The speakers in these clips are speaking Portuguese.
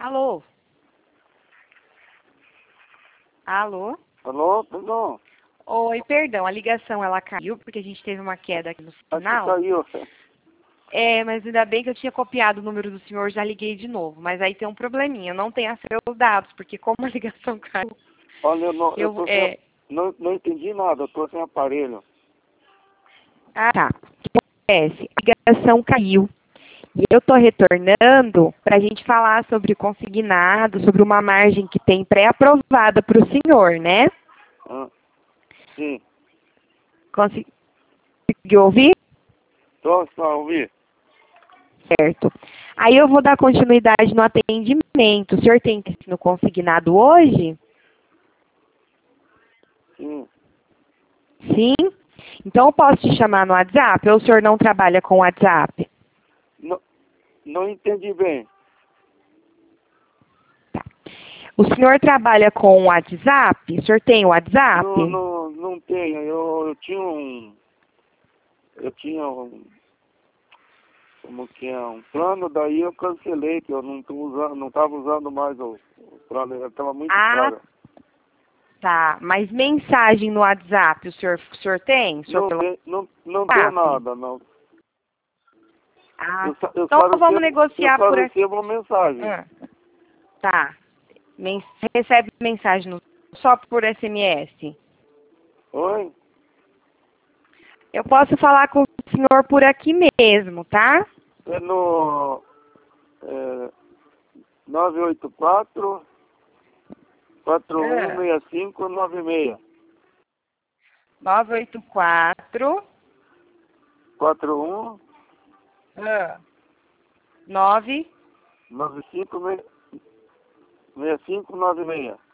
Alô? Alô? Alô, perdão. Oi, perdão, a ligação ela caiu porque a gente teve uma queda aqui no Aqui sinal. caiu. É, mas ainda bem que eu tinha copiado o número do senhor, já liguei de novo. Mas aí tem um probleminha, eu não tenho acesso aos dados, porque como a ligação caiu, Olha, eu tô sem, é... não entendi nada, eu tô sem aparelho. Ah, tá. O que acontece? A ligação caiu. E eu estou retornando para a gente falar sobre o consignado, sobre uma margem que tem pré-aprovada para o senhor, né? Ah, sim. Conseguiu ouvir? Tô só ouvir. Certo. Aí eu vou dar continuidade no atendimento. O senhor tem no consignado hoje? Sim. Sim? Então eu posso te chamar no WhatsApp ou o senhor não trabalha com WhatsApp? Não, não entendi bem. O senhor trabalha com o WhatsApp? O senhor tem o WhatsApp? Não tenho. Eu tinha um. Eu tinha um. Como que é? Um plano, daí eu cancelei, que eu não tô usando, não estava usando mais o plano, eu estava muito Ah, caro. tá. Mas mensagem no WhatsApp, o senhor tem? O senhor Não pelo tem, não tem WhatsApp? nada, não. Ah, Eu então vamos eu negociar só por aqui. recebo uma mensagem. Ah, tá. Recebe mensagem só por SMS? Oi? Eu posso falar com o senhor por aqui mesmo, tá? É no 984 Ah, 416596. 984 41 ah, 9 6596.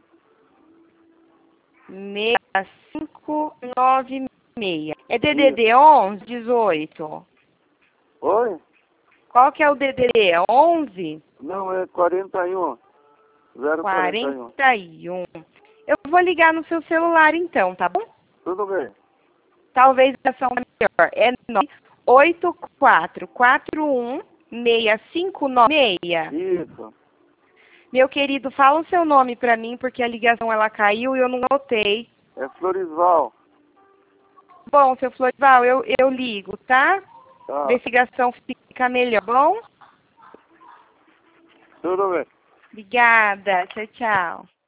6596. É Isso. DDD 11, 18? Oi? Qual que é o DDD? 11? Não, é 41. 041. 41. Eu vou ligar no seu celular então, tá bom? Tudo bem. Talvez a ação melhor. É 984416596. Isso. Meu querido, fala o seu nome pra mim, porque a ligação ela caiu e eu não notei. É Florisval. Bom, seu Florival, eu ligo, tá? Tá. Investigação fica melhor, bom? Tudo bem. Obrigada. Tchau, tchau.